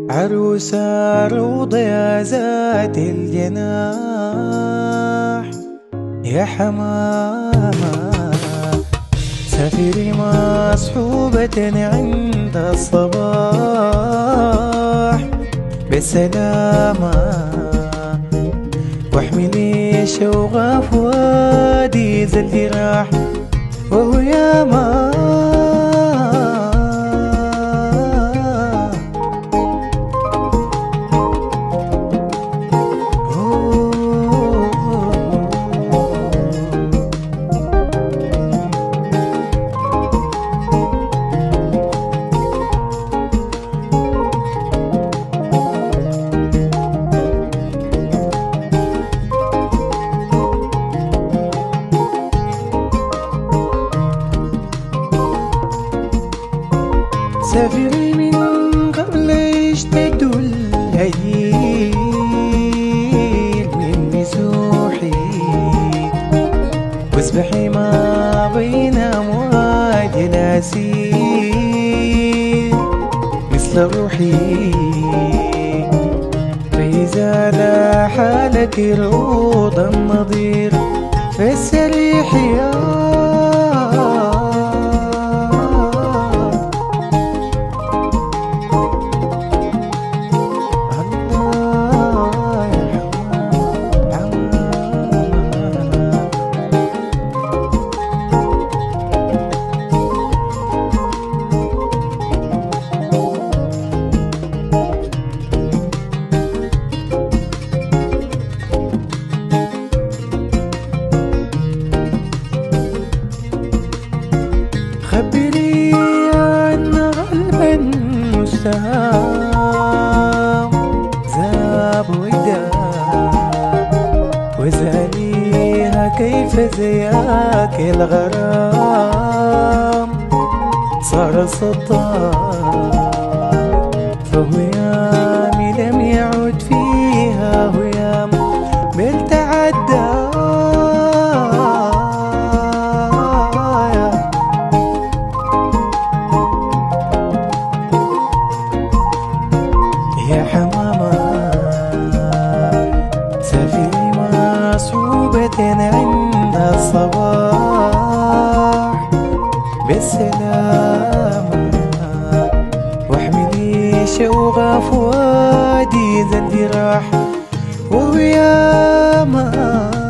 عروسة روضة يا ذات الجناح، يا حمامة سافري مصحوبة عند الصباح بالسلامة، واحملي شوق فؤادي ذا الجراح وهو ياما. سافري من قبل يشتد الهيل من نزوحي، واسبحي ما بين أمواج الأسير مثل روحي، فإذا لاح لك روض النظير فالسريح يا خبري عن قلبا مستهام ذاب وداب، واسأليها كيف زياك الغرام صار سطار، فهيامي لم يعد فيها هيام بل تعدى. يا حمامة سافري مصحوبة عند الصباح بالسلامة، واحملي شوق فؤادي ذا الجراح وهو ياما.